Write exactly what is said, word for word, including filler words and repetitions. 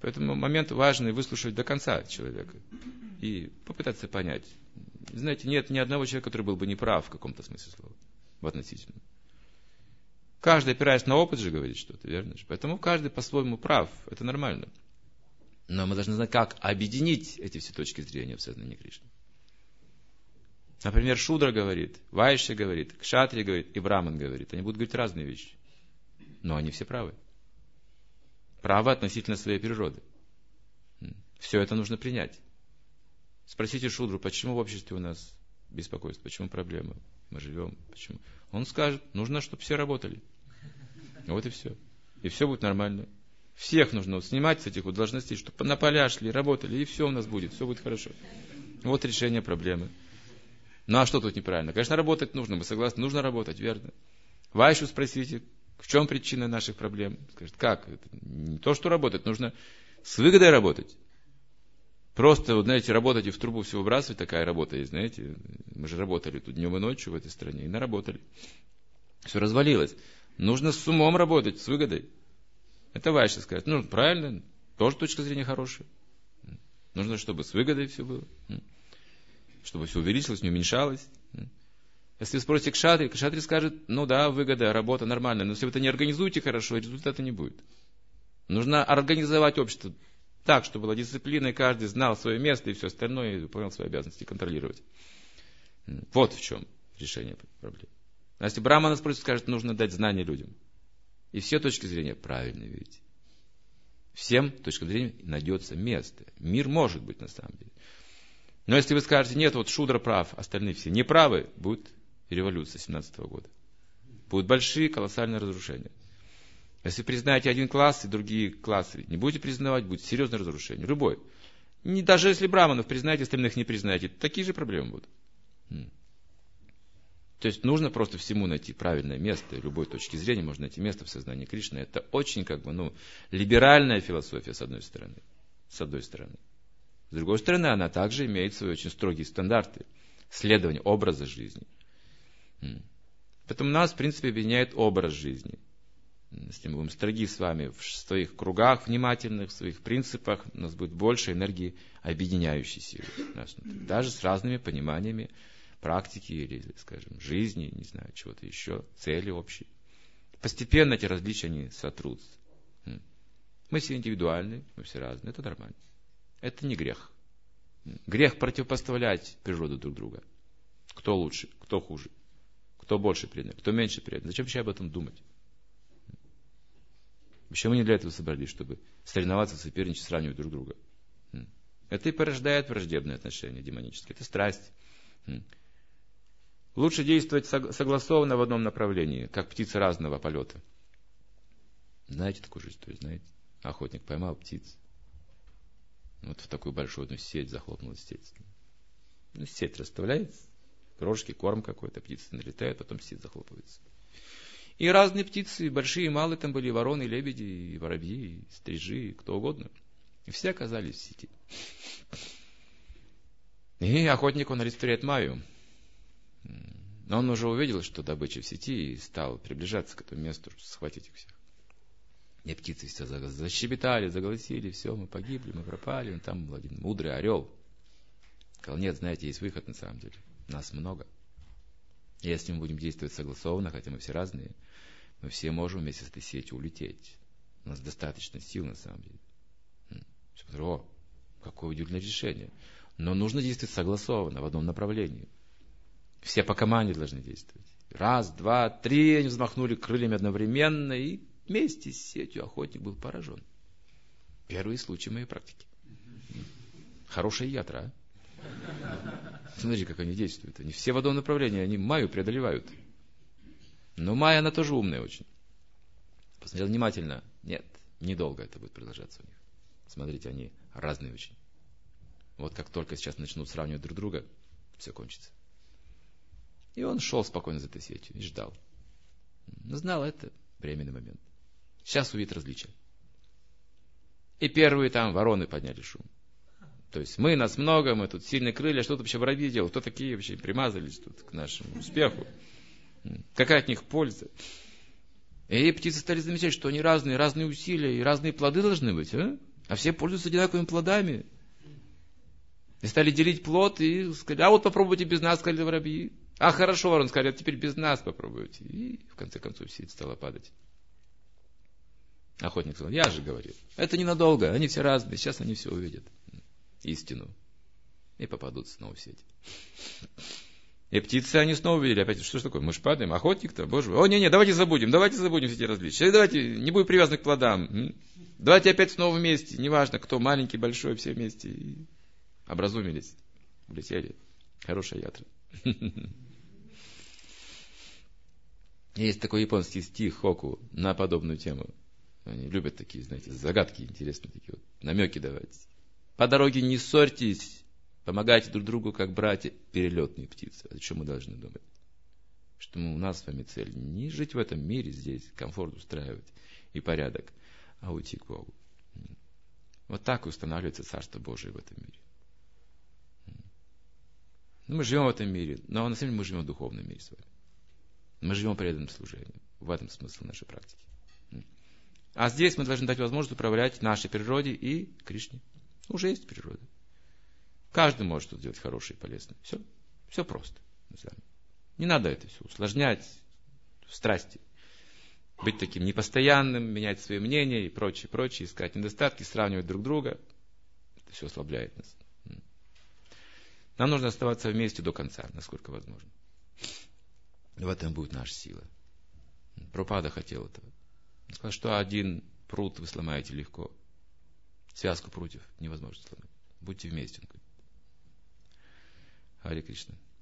Поэтому момент важный выслушать до конца человека и попытаться понять. Знаете, нет ни одного человека, который был бы неправ в каком-то смысле слова, в относительном. Каждый, опираясь на опыт же, говорит что-то, верно же? Поэтому каждый по-своему прав, это нормально. Но мы должны знать, как объединить эти все точки зрения в сознании Кришны. Например, Шудра говорит, Вайшья говорит, Кшатри говорит и Браман говорит. Они будут говорить разные вещи. Но они все правы. Правы относительно своей природы. Все это нужно принять. Спросите Шудру, почему в обществе у нас беспокойство, почему проблемы, мы живем, почему. Он скажет, нужно, чтобы все работали. Вот и все. И все будет нормально. Всех нужно вот снимать с этих вот должностей, чтобы на поля шли, работали, и все у нас будет, все будет хорошо. Вот решение проблемы. Ну а что тут неправильно? Конечно, работать нужно, мы согласны, нужно работать, верно. Вайшу спросите, в чем причина наших проблем? Скажет, как? Это не то, что работать, нужно с выгодой работать. Просто, вот, знаете, работать и в трубу все выбрасывать, такая работа есть, знаете. Мы же работали тут днем и ночью в этой стране, и наработали. Все развалилось. Нужно с умом работать, с выгодой. Это Вайша скажет, ну, правильно, тоже точка зрения хорошая. Нужно, чтобы с выгодой все было. Чтобы все увеличилось, не уменьшалось. Если вы спросите Кшатри, Кшатри скажет, ну да, выгода, работа нормальная, но если вы это не организуете хорошо, результата не будет. Нужно организовать общество так, чтобы была дисциплина, и каждый знал свое место и все остальное, и выполнял свои обязанности, контролировать. Вот в чем решение проблем. А если Брамана спросит, скажет, нужно дать знания людям. И все точки зрения правильные, видите. Всем точкам зрения найдется место. Мир может быть на самом деле. Но если вы скажете, нет, вот Шудра прав, остальные все неправы, будет революция семнадцатого года. Будут большие, колоссальные разрушения. Если признаете один класс и другие классы не будете признавать, будет серьезное разрушение. Любой. Не, даже если браманов признаете, остальных не признаете, такие же проблемы будут. То есть нужно просто всему найти правильное место. Любой точки зрения можно найти место в сознании Кришны. Это очень как бы, ну, либеральная философия, с одной стороны. С одной стороны. С другой стороны, она также имеет свои очень строгие стандарты следования образа жизни. Поэтому нас, в принципе, объединяет образ жизни. Если мы будем строги с вами в своих кругах внимательных, в своих принципах, у нас будет больше энергии объединяющей силы. Даже с разными пониманиями практики или, скажем, жизни, не знаю, чего-то еще, цели общие. Постепенно эти различия, они сотрутся. Мы все индивидуальны, мы все разные, это нормально. Это не грех. Грех противопоставлять природу друг друга. Кто лучше, кто хуже, кто больше предан, кто меньше предан. Зачем вообще об этом думать? Вообще мы не для этого собрались, чтобы соревноваться, соперничать, сравнивать друг друга. Это и порождает враждебные отношения демонические. Это страсть. Лучше действовать согласованно в одном направлении, как птицы разного полета. Знаете такую же историю, знаете? Охотник поймал птиц. Вот в такую большую одну сеть захлопнулась сеть. Ну, сеть расставляется, крошки, корм какой-то, птицы налетают, потом сеть захлопывается. И разные птицы, большие и малые, там были и вороны, и лебеди, и воробьи, и стрижи, и кто угодно. И все оказались в сети. И охотник, он олицетворяет Майю. Но он уже увидел, что добыча в сети, и стал приближаться к этому месту, чтобы схватить их всех. И птицы все защебетали, заголосили, все, мы погибли, мы пропали. И там был один мудрый орел. Сказал, нет, знаете, есть выход на самом деле. Нас много. И если мы будем действовать согласованно, хотя мы все разные, мы все можем вместе с этой сетью улететь. У нас достаточно сил на самом деле. О, какое удивительное решение. Но нужно действовать согласованно, в одном направлении. Все по команде должны действовать. Раз, два, три, они взмахнули крыльями одновременно, и вместе с сетью охотник был поражен. Первый случай моей практики. Хорошая ядра, а? Смотри, как они действуют. Они все в одном направлении, они Майю преодолевают. Но Майя, она тоже умная очень. Посмотрел внимательно. Нет, недолго это будет продолжаться у них. Смотрите, они разные очень. Вот как только сейчас начнут сравнивать друг друга, все кончится. И он шел спокойно за этой сетью и ждал. Но знал, это временный момент. Сейчас увидит различия. И первые там вороны подняли шум. То есть мы, нас много, мы тут сильные крылья, что тут вообще воробьи делают? Кто такие вообще примазались тут к нашему успеху? Какая от них польза? И птицы стали замечать, что они разные, разные усилия и разные плоды должны быть. А, А все пользуются одинаковыми плодами. И стали делить плод, и сказали, а вот попробуйте без нас, сказали воробьи. А хорошо, ворон, сказали, а теперь без нас попробуйте. И в конце концов сеть стала падать. Охотник сказал, я же говорил, это ненадолго, они все разные, сейчас они все увидят. Истину. И попадут снова в сеть. И птицы они снова увидели, опять, что ж такое, мы ж падаем, охотник-то, боже мой. О, не-не, давайте забудем, давайте забудем все эти различия. Давайте, не будем привязаны к плодам. Давайте опять снова вместе, неважно, кто маленький, большой, все вместе. И образумились, улетели. Хорошая ятра. Есть такой японский стих Хоку на подобную тему. Они любят такие, знаете, загадки интересные, такие вот, намеки давать. По дороге не ссорьтесь, помогайте друг другу, как братья, перелетные птицы. О чем мы должны думать? Что у нас с вами цель не жить в этом мире здесь, комфорт устраивать и порядок, а уйти к Богу. Вот так устанавливается Царство Божие в этом мире. Мы живем в этом мире, но на самом деле мы живем в духовном мире с вами. Мы живем преданным служением. В этом смысл нашей практики. А здесь мы должны дать возможность управлять нашей природой и Кришне. Уже есть природа. Каждый может что-то делать хорошее и полезное. Все, все просто. Не надо это все усложнять в страсти. Быть таким непостоянным, менять свои мнения и прочее, прочее, искать недостатки, сравнивать друг друга. Это все ослабляет нас. Нам нужно оставаться вместе до конца, насколько возможно. В этом будет наша сила. Прабхупада хотел этого. Он сказал, что один прут вы сломаете легко. Связку прутьев невозможно сломать. Будьте вместе. Харе Кришна.